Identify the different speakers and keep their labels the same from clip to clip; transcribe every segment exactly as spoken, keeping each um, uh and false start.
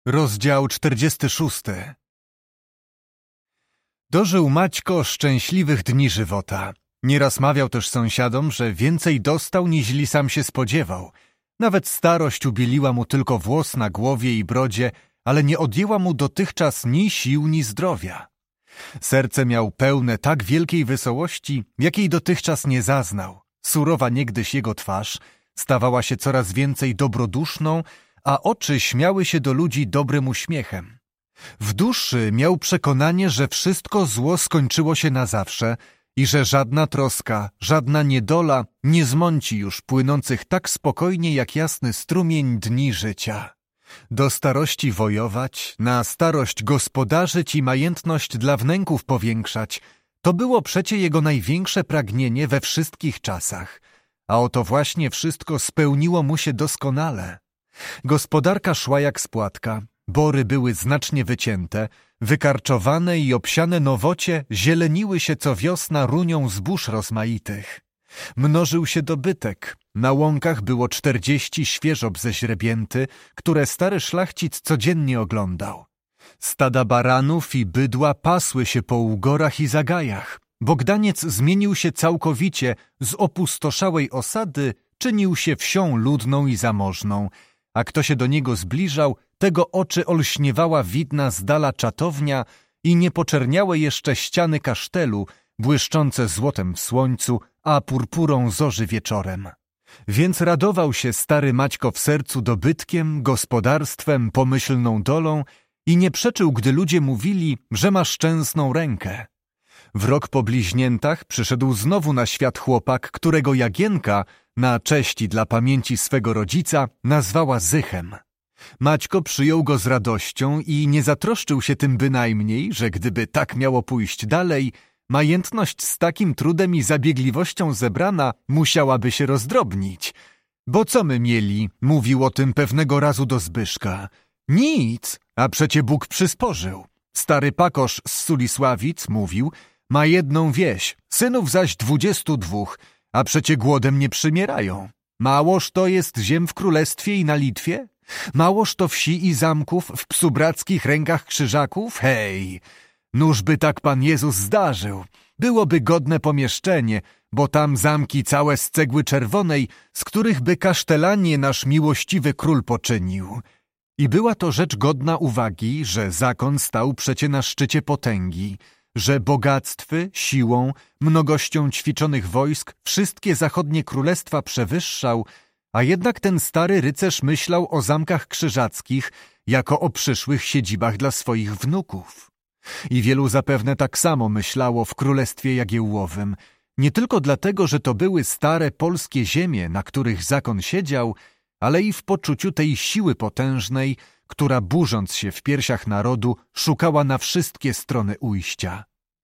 Speaker 1: Rozdział czterdziesty szósty. Dożył Maćko szczęśliwych dni żywota. Nieraz mawiał też sąsiadom, że więcej dostał, niźli sam się spodziewał. Nawet starość ubieliła mu tylko włos na głowie i brodzie, ale nie odjęła mu dotychczas ni sił, ni zdrowia. Serce miał pełne tak wielkiej wesołości, jakiej dotychczas nie zaznał. Surowa niegdyś jego twarz stawała się coraz więcej dobroduszną, a oczy śmiały się do ludzi dobrym uśmiechem. W duszy miał przekonanie, że wszystko zło skończyło się na zawsze i że żadna troska, żadna niedola nie zmąci już płynących tak spokojnie jak jasny strumień dni życia. Do starości wojować, na starość gospodarzyć i majętność dla wnęków powiększać, to było przecie jego największe pragnienie we wszystkich czasach, a oto właśnie wszystko spełniło mu się doskonale. Gospodarka szła jak z płatka, bory były znacznie wycięte, wykarczowane i obsiane nowocie zieleniły się co wiosna runią zbóż rozmaitych. Mnożył się dobytek, na łąkach było czterdzieści świeżob ze źrebięty, które stary szlachcic codziennie oglądał. Stada baranów i bydła pasły się po ugorach i zagajach. Bogdaniec zmienił się całkowicie, z opustoszałej osady czynił się wsią ludną i zamożną, a kto się do niego zbliżał, tego oczy olśniewała widna z dala czatownia i niepoczerniałe jeszcze ściany kasztelu, błyszczące złotem w słońcu, a purpurą zorzy wieczorem. Więc radował się stary Maćko w sercu dobytkiem, gospodarstwem, pomyślną dolą i nie przeczył, gdy ludzie mówili, że ma szczęsną rękę. W rok po bliźniętach przyszedł znowu na świat chłopak, którego Jagienka, na cześć i dla pamięci swego rodzica, nazwała Zychem. Maćko przyjął go z radością i nie zatroszczył się tym bynajmniej, że gdyby tak miało pójść dalej, majętność z takim trudem i zabiegliwością zebrana musiałaby się rozdrobnić. Bo co my mieli, mówił o tym pewnego razu do Zbyszka. Nic, a przecie Bóg przysporzył. Stary pakosz z Sulisławic mówił, ma jedną wieś, synów zaś dwudziestu dwóch, a przecie głodem nie przymierają. Małoż to jest ziem w królestwie i na Litwie? Małoż to wsi i zamków w psubrackich rękach krzyżaków? Hej! Nużby tak Pan Jezus zdarzył. Byłoby godne pomieszczenie, bo tam zamki całe z cegły czerwonej, z których by kasztelanie nasz miłościwy król poczynił. I była to rzecz godna uwagi, że zakon stał przecie na szczycie potęgi, że bogactwy, siłą, mnogością ćwiczonych wojsk wszystkie zachodnie królestwa przewyższał, a jednak ten stary rycerz myślał o zamkach krzyżackich jako o przyszłych siedzibach dla swoich wnuków. I wielu zapewne tak samo myślało w Królestwie Jagiełłowym, nie tylko dlatego, że to były stare polskie ziemie, na których zakon siedział, ale i w poczuciu tej siły potężnej, która burząc się w piersiach narodu, szukała na wszystkie strony ujścia.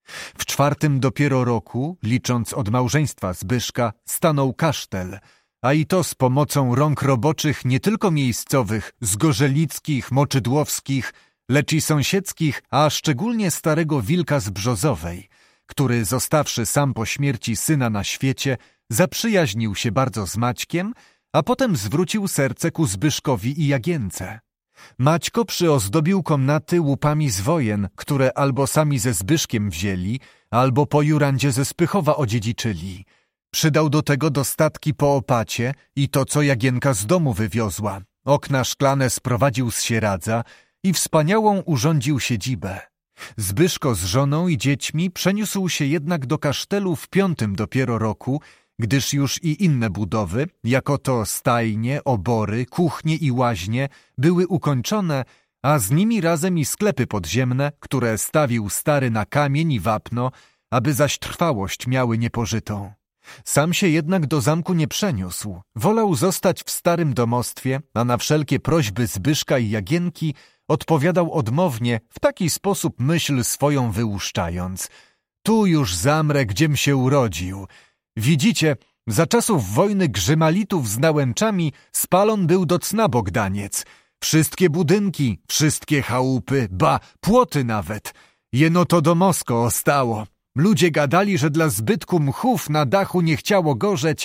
Speaker 1: W czwartym dopiero roku, licząc od małżeństwa Zbyszka, stanął kasztel, a i to z pomocą rąk roboczych nie tylko miejscowych, zgorzelickich, moczydłowskich, lecz i sąsiedzkich, a szczególnie starego Wilka z Brzozowej, który, zostawszy sam po śmierci syna na świecie, zaprzyjaźnił się bardzo z Maćkiem, a potem zwrócił serce ku Zbyszkowi i Jagience. Maćko przyozdobił komnaty łupami z wojen, które albo sami ze Zbyszkiem wzięli, albo po Jurandzie ze Spychowa odziedziczyli. Przydał do tego dostatki po opacie i to, co Jagienka z domu wywiozła. Okna szklane sprowadził z Sieradza i wspaniałą urządził siedzibę. Zbyszko z żoną i dziećmi przeniósł się jednak do kasztelu w piątym dopiero roku, gdyż już i inne budowy, jako to stajnie, obory, kuchnie i łaźnie, były ukończone, a z nimi razem i sklepy podziemne, które stawił stary na kamień i wapno, aby zaś trwałość miały niepożytą. Sam się jednak do zamku nie przeniósł. Wolał zostać w starym domostwie, a na wszelkie prośby Zbyszka i Jagienki odpowiadał odmownie, w taki sposób myśl swoją wyłuszczając. Tu już zamrę, gdziem się urodził. Widzicie, za czasów wojny Grzymalitów z Nałęczami spalon był do cna Bogdaniec. Wszystkie budynki, wszystkie chałupy, ba, płoty nawet. Jeno to domosko ostało. Ludzie gadali, że dla zbytku mchów na dachu nie chciało gorzeć,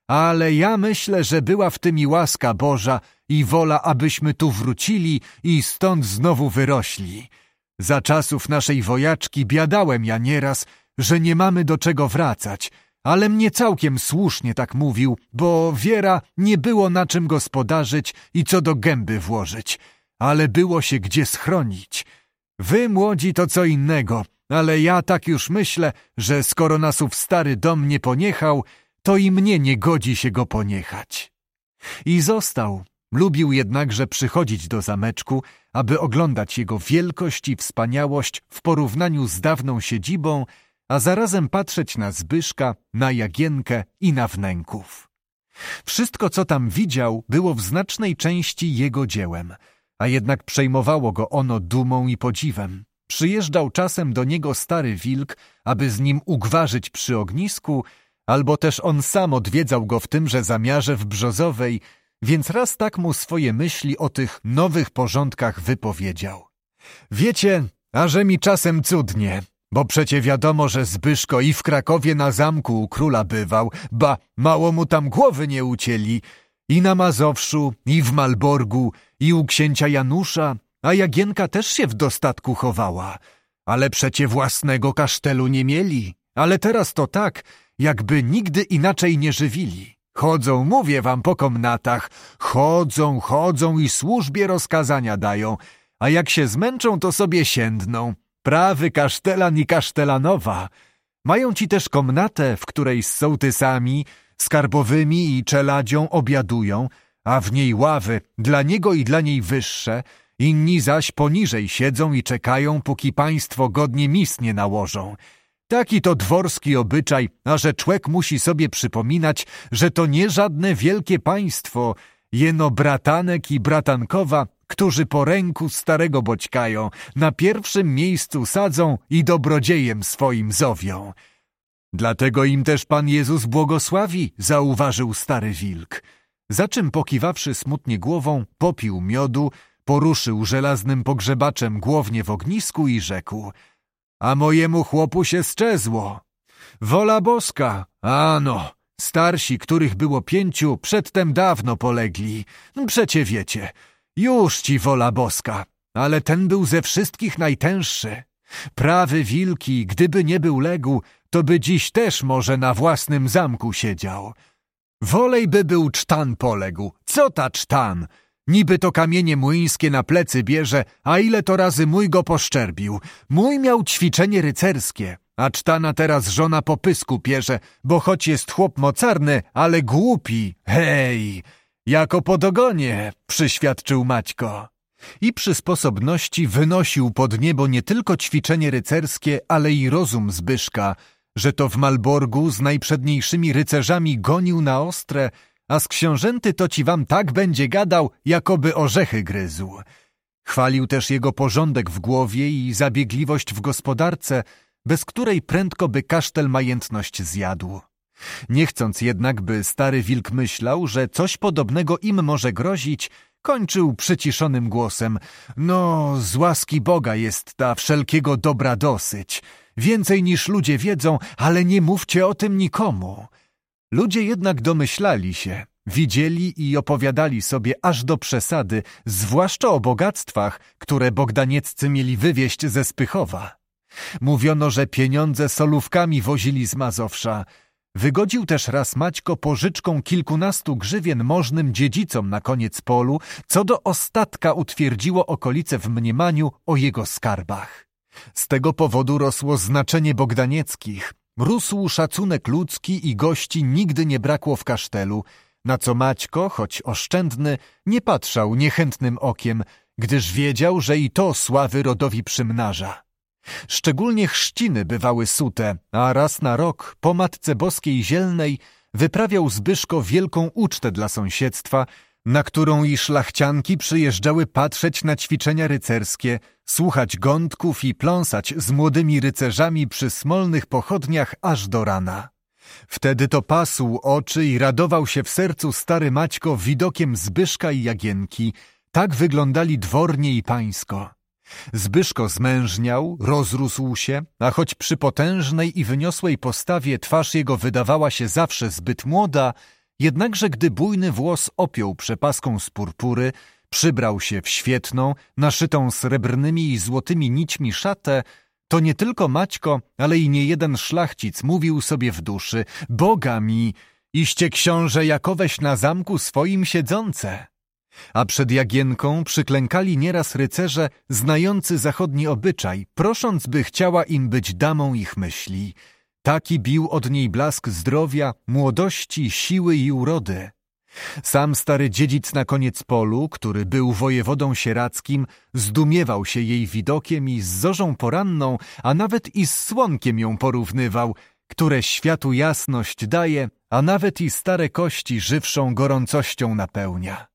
Speaker 1: ale ja myślę, że była w tym i łaska Boża i wola, abyśmy tu wrócili i stąd znowu wyrośli. Za czasów naszej wojaczki biadałem ja nieraz, że nie mamy do czego wracać, ale mnie całkiem słusznie tak mówił, bo wiera nie było na czym gospodarzyć i co do gęby włożyć, ale było się gdzie schronić. Wy, młodzi, to co innego, ale ja tak już myślę, że skoro nas ów stary dom nie poniechał, to i mnie nie godzi się go poniechać. I został. Lubił jednakże przychodzić do zameczku, aby oglądać jego wielkość i wspaniałość w porównaniu z dawną siedzibą, a zarazem patrzeć na Zbyszka, na Jagienkę i na wnęków. Wszystko, co tam widział, było w znacznej części jego dziełem, a jednak przejmowało go ono dumą i podziwem. Przyjeżdżał czasem do niego stary wilk, aby z nim ugwarzyć przy ognisku, albo też on sam odwiedzał go w tymże zamiarze w Brzozowej, więc raz tak mu swoje myśli o tych nowych porządkach wypowiedział. Wiecie, a że mi czasem cudnie, bo przecie wiadomo, że Zbyszko i w Krakowie na zamku u króla bywał, ba, mało mu tam głowy nie ucięli, i na Mazowszu, i w Malborgu, i u księcia Janusza, a Jagienka też się w dostatku chowała, ale przecie własnego kasztelu nie mieli, ale teraz to tak, jakby nigdy inaczej nie żywili. Chodzą, mówię wam, po komnatach, chodzą, chodzą i służbie rozkazania dają, a jak się zmęczą, to sobie siędną. Prawy kasztelan i kasztelanowa. Mają ci też komnatę, w której z sołtysami, skarbowymi i czeladzią obiadują, a w niej ławy dla niego i dla niej wyższe, inni zaś poniżej siedzą i czekają, póki państwo godnie mis nie nałożą. Taki to dworski obyczaj, a że człek musi sobie przypominać, że to nie żadne wielkie państwo, jeno bratanek i bratankowa, którzy po ręku starego boćkają, na pierwszym miejscu sadzą i dobrodziejem swoim zowią. Dlatego im też Pan Jezus błogosławi, zauważył stary wilk. Za czym pokiwawszy smutnie głową, popił miodu, poruszył żelaznym pogrzebaczem głownie w ognisku i rzekł: a mojemu chłopu się sczezło. Wola boska, ano, starsi, których było pięciu, przedtem dawno polegli. Przecie wiecie, już ci wola boska, ale ten był ze wszystkich najtęższy. Prawy wilki, gdyby nie był legł, to by dziś też może na własnym zamku siedział. Wolej by był cztan poległ. Co ta cztan? Niby to kamienie młyńskie na plecy bierze, a ile to razy mój go poszczerbił. Mój miał ćwiczenie rycerskie, a cztana teraz żona po pysku pierze, bo choć jest chłop mocarny, ale głupi. Hej, jako po dogonie, przyświadczył Maćko. I przy sposobności wynosił pod niebo nie tylko ćwiczenie rycerskie, ale i rozum Zbyszka, że to w Malborgu z najprzedniejszymi rycerzami gonił na ostre, a z książęty to ci wam tak będzie gadał, jakoby orzechy gryzł. Chwalił też jego porządek w głowie i zabiegliwość w gospodarce, bez której prędko by kasztel majętność zjadł. Nie chcąc jednak, by stary wilk myślał, że coś podobnego im może grozić, kończył przyciszonym głosem: no, z łaski Boga jest ta wszelkiego dobra dosyć. Więcej niż ludzie wiedzą, ale nie mówcie o tym nikomu. Ludzie jednak domyślali się, widzieli i opowiadali sobie aż do przesady, zwłaszcza o bogactwach, które bogdanieccy mieli wywieźć ze Spychowa. Mówiono, że pieniądze solówkami wozili z Mazowsza. Wygodził też raz Maćko pożyczką kilkunastu grzywien możnym dziedzicom na koniec polu, co do ostatka utwierdziło okolice w mniemaniu o jego skarbach. Z tego powodu rosło znaczenie bogdanieckich. Rósł szacunek ludzki i gości nigdy nie brakło w kasztelu, na co Maćko, choć oszczędny, nie patrzał niechętnym okiem, gdyż wiedział, że i to sławy rodowi przymnaża. Szczególnie chrzciny bywały sute, a raz na rok po Matce Boskiej Zielnej wyprawiał Zbyszko wielką ucztę dla sąsiedztwa, na którą i szlachcianki przyjeżdżały patrzeć na ćwiczenia rycerskie, słuchać gądków i pląsać z młodymi rycerzami przy smolnych pochodniach aż do rana. Wtedy to pasł oczy i radował się w sercu stary Maćko widokiem Zbyszka i Jagienki. Tak wyglądali dwornie i pańsko. Zbyszko zmężniał, rozrósł się, a choć przy potężnej i wyniosłej postawie twarz jego wydawała się zawsze zbyt młoda, Jednakże gdy bujny włos opiął przepaską z purpury, przybrał się w świetną, naszytą srebrnymi i złotymi nićmi szatę, to nie tylko Maćko, ale i niejeden szlachcic mówił sobie w duszy: Boga mi, iście książę jakoweś na zamku swoim siedzące. A przed Jagienką przyklękali nieraz rycerze znający zachodni obyczaj, prosząc, by chciała im być damą ich myśli. Taki bił od niej blask zdrowia, młodości, siły i urody. Sam stary dziedzic na koniec polu, który był wojewodą sieradzkim, zdumiewał się jej widokiem i z zorzą poranną, a nawet i z słonkiem ją porównywał, które światu jasność daje, a nawet i stare kości żywszą gorącością napełnia.